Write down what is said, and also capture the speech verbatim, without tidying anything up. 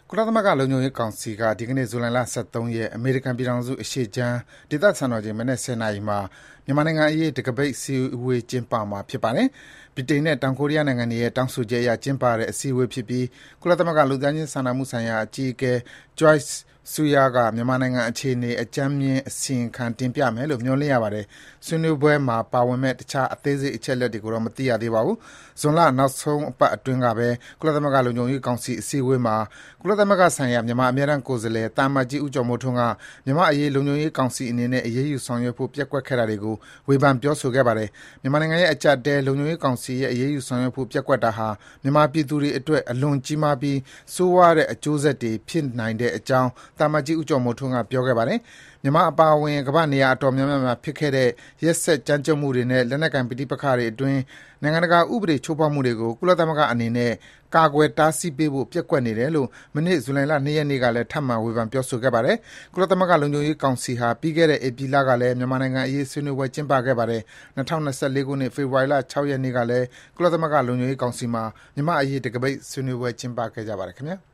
ကုလသမဂ္ဂလုံခြုံရေးကောင်စီကဒီကနေ့ဇူလိုင်လ ၁၃ ရက်အမေရိကန်ပြည်ထောင်စုအရှေ့ခြမ်းဒေသစံတော်ချိန်မနက် ၁၀ နာရီမှာမြန်မာနိုင်ငံအရေးတံခါးပိတ်အစည်းအဝေးကျင်းပမှာဖြစ်ပါတယ်။ဗြိတိန်နဲ့တောင်ကိုရီးယားနိုင်ငံတွေရဲ့တောင်းဆိုချက်အရကျင်းပတဲ့အစည်းအဝေးဖြစ်ပြီးကုလသမဂ္ဂလူသားချင်းစာနာမှုဆိုင်ရာအကြီးအကဲ Joyce Msuya ကမြန်မာနိုင်ငံအခြေအနေအကြမ်းမျဉ်းအစီရင်ခံတင်ပြမယ်လို့မျှော်လင့်ရပါတယ်။ဆွေးနွေးပွဲမှာပါဝင်မယ့်တခြားအသေးစိတ်အချက်အလက်တွေကိုတော့မသိရသေးပါဘူး။ဇွန်လနောက်ဆုံးအပတ်အတွင်းကပဲကုလသမဂ္ဂလုံခြုံရေးကောင်စီအစည်းအဝေးမှာကုလသမဂ္ဂဆိုင်ရာမြန်မာအမြဲတမ်းကိုယ်စားလှယ်တာမတ်ကြီးဦးကျော်မိုးထွန်းကမြန်မာအရေးလုံခြုံရေးကောင်စီအနေနဲ့အရေးယူဆောင်ရွက်ဖို့ပျက်ကွက်ခဲ့တာတွေကိုဝေဖန်ပြောဆိုခဲ့ပါတယ်။မြန်မာနိုင်ငံရဲ့အကြပ်တဲလုံခြုံရေးကောင်စီရဲ့အရေးယူဆောင်ရွက်ဖို့ပျက်ကွက်တာဟာမြန်မာပြည်သူတွေအတွက်အလွန်ကြီးမားပြီးဆိုးဝါးတဲ့အကျိုးဆက်တွေဖြစ်နိုင်တဲ့အကြောင်းတာမတ်ကြီးဦးကျော်မိုးထွန်းကပြောခဲ့ပါတယ်။မြန်မာအပါအဝင်ကမ္ဘာနေရာအတော်များများမှာဖြစ်ခဲ့တဲ့ရက်စက်ကြမ်းကြုတ်မှုတွေနဲ့လက်နက်ကိုင်ပဋိပက္ခတွေအတွင်းနိုင်ငံတကာဥပဒေချိုးဖောက်မှုတွေကိုကုလသမဂ္ဂအနေနဲ့ကာကွယ်တားဆီးပေးဖို့ပျက်ကွက်နေတယ်လို့မနေ့ဇူလိုင်လ ၂ ရက်နေ့ကလည်းထပ်မံဝေဖန်ပြောဆိုခဲ့ပါတယ်။ကုလသမဂ္ဂလုံခြုံရေးကောင်စီဟာပြီးခဲ့တဲ့ဧပြီလကလည်းမြန်မာနိုင်ငံအရေးဆွေးနွေးပွဲကျင်းပခဲ့ပါတယ်။၂၀၂၄ ခုနှစ်ဖေဖော်ဝါရီလ ၆ ရက်နေ့ကလည်းကုလသမဂ္ဂလုံခြုံရေးကောင်စီမှာမြန်မာ့အရေးတံခါးပိတ်ဆွေးနွေးပွဲကျင်းပခဲ့ကြပါတယ်ခင်ဗျာ။